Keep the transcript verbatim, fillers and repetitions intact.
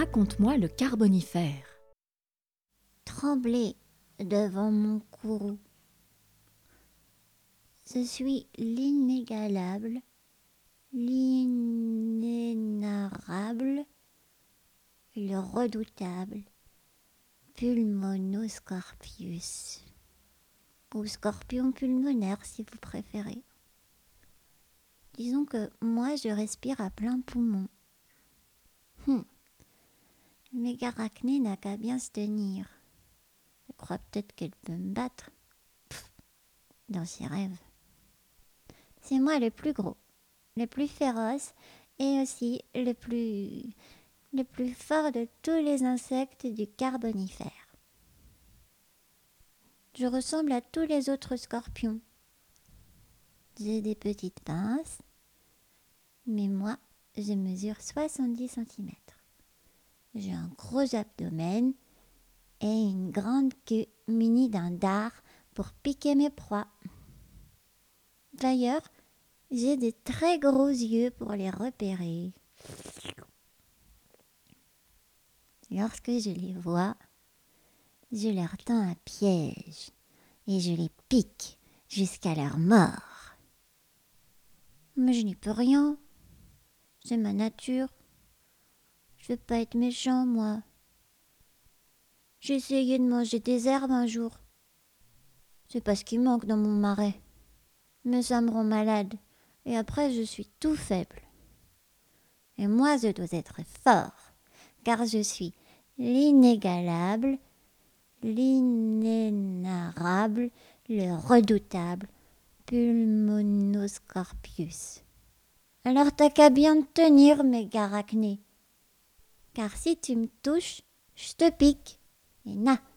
Raconte-moi le Carbonifère. Tremblez devant mon courroux. Je suis l'inégalable, l'inénarrable, le redoutable Pulmonoscorpius, ou scorpion pulmonaire si vous préférez. Disons que moi je respire à plein poumon. Hum. Le mégarachné n'a qu'à bien se tenir. Je crois peut-être qu'elle peut me battre. Pff, dans ses rêves. C'est moi le plus gros, le plus féroce et aussi le plus, le plus fort de tous les insectes du Carbonifère. Je ressemble à tous les autres scorpions. J'ai des petites pinces, mais moi, je mesure soixante-dix centimètres. J'ai un gros abdomen et une grande queue munie d'un dard pour piquer mes proies. D'ailleurs, j'ai des très gros yeux pour les repérer. Lorsque je les vois, je leur tends un piège et je les pique jusqu'à leur mort. Mais je n'y peux rien. C'est ma nature. Je veux pas être méchant, moi. J'ai essayé de manger des herbes un jour. C'est pas ce qui manque dans mon marais. Mais ça me rend malade. Et après, je suis tout faible. Et moi, je dois être fort, car je suis l'inégalable, l'inénarrable, le redoutable Pulmonoscorpius. Alors t'as qu'à bien te tenir, mégarachné, car si tu me touches, je te pique. Et na,